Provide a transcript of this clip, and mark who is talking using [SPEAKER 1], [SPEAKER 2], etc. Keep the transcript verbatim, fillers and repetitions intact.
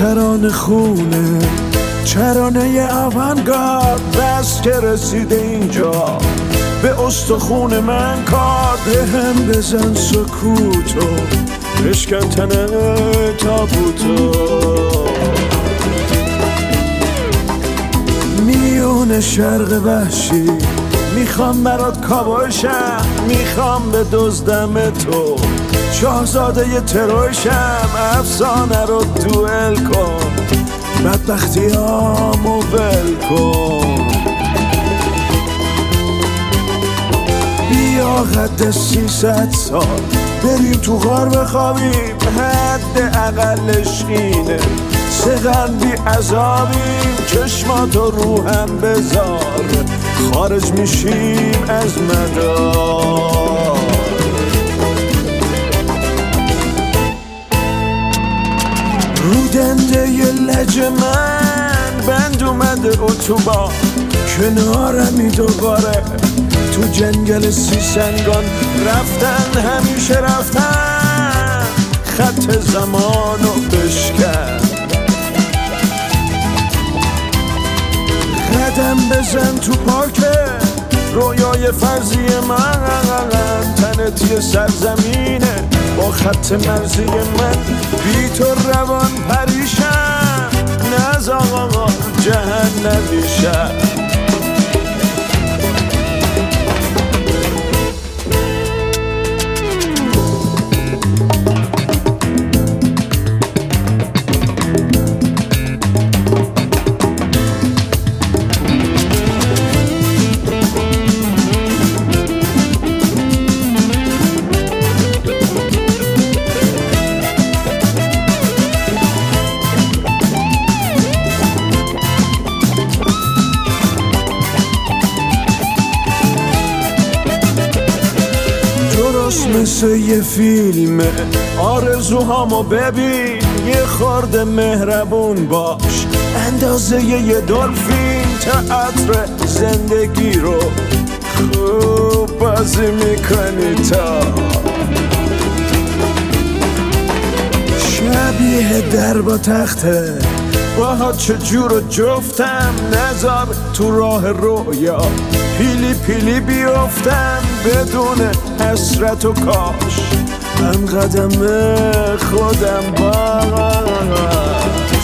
[SPEAKER 1] ترانه خونه، ترانه اوانگارد، بس که رسیده اینجا به استخون من کار. به هم بزن سکوتو، بشکن تنه تابوتو. میون شرق وحشی میخوام برات کابوشم، میخوام به دزدم تو شاهزاده ی تروشم. افسانه رو دوئل کن، بدبختیامو ول کن. بیا قد سیصد سال بریم تو غار بخوابیم، حد اقلش اینه سقن بی عذابیم. چشماتو رو هم بذار، خارج میشیم از مدار. رو دنده ی لج من بند اومده اتوبان، کنارمی دوباره تو جنگل سیسنگان. رفتن همیشه رفتن، خط زمانو بشکن. قدم بزن تو پارک رویای فرضی من، تنت یه سرزمینه با خط مرزی من. بی تو روان پریشم، نز آقا جهنمیشم. مثل یه فیلمه، آرزوهامو ببین، یه خورده مهربون باش، اندازه یه دلفین. تئاتر زندگی رو خوب بازی میکنی تا شبیه در با تخته. باها چجور و جفتم، نذار تو راه رویا پیلی پیلی بیفتم بدون حسرت و کاش. من قدم خودم با